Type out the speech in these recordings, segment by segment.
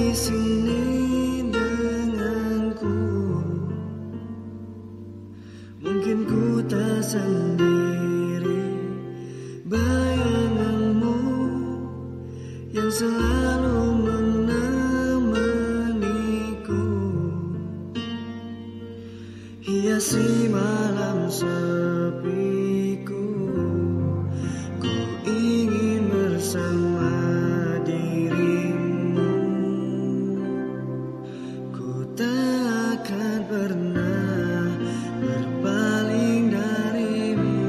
sini denganku, mungkin ku tak sendiri. Bayanganmu yang selalu menemaniku, hiasi malam sepiku. Ku ingin bersama dirimu, ku tak akan pernah berpaling darimu.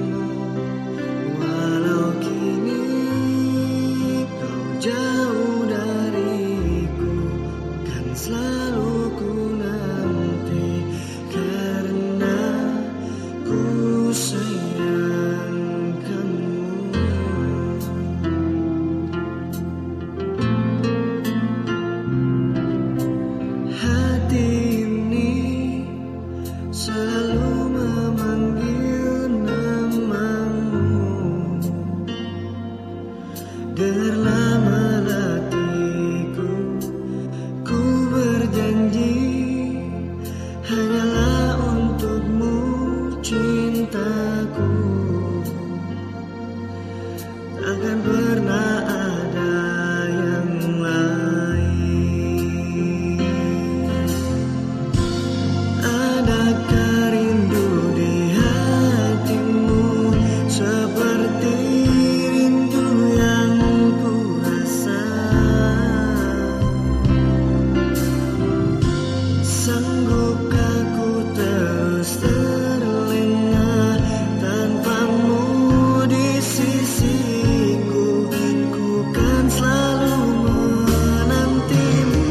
Walau kini kau jauh dariku, kan selalu ku nanti, karena ku sayang kamu. Hati ini selalu memanggil namamu. Dengarlah melatiku, ku berjanji hanyalah untukmu cintaku. Takkan pernah ada yang lain. Adakah rindu di hatimu seperti rindu yang ku rasa? Sanggupkah ku terus terlena tanpamu di sisiku? Ku kan selalu menantimu.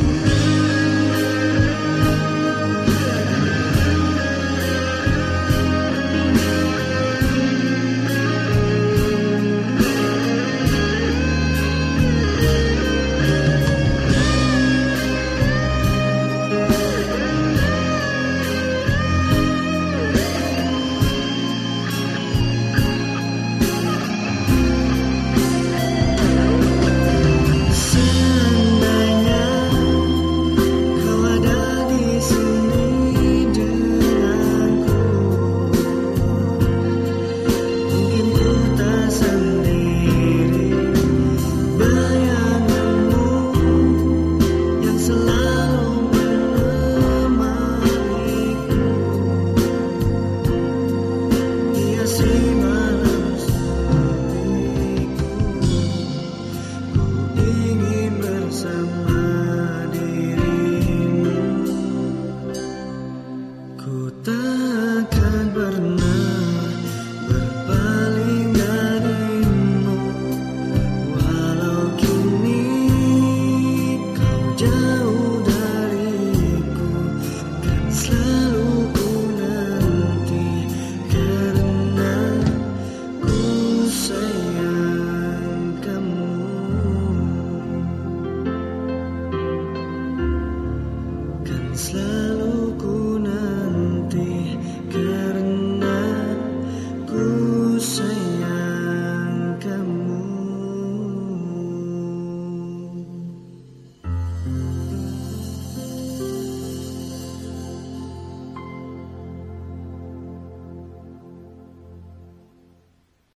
Seandainya kau ada di sini denganku, mungkin ku tak sendiri. Bayanganmu yang selalu menemaniku, hiasi malam sepiku. Ku ingin bersama dirimu, ku takkan pernah berpaling darimu. Walau kini kau jauh dariku, kan selalu ku nanti, karena ku sayang kamu. Kan selalu